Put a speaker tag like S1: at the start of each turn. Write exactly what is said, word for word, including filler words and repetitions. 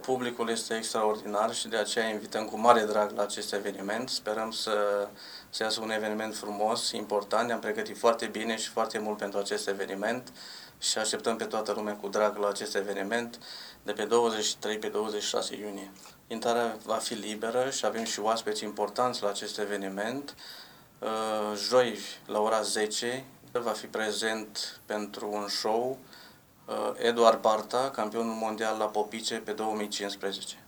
S1: Publicul este extraordinar și de aceea invităm cu mare drag la acest eveniment. Sperăm să, să iasă un eveniment frumos, important. Ne-am pregătit foarte bine și foarte mult pentru acest eveniment și așteptăm pe toată lumea cu drag la acest eveniment de pe douăzeci și trei pe douăzeci și șase iunie. Intrarea va fi liberă și avem și oaspeți importanți la acest eveniment. Joi, la ora zece, va fi prezent pentru un show Eduard Barta, campionul mondial la popice pe două mii cincisprezece.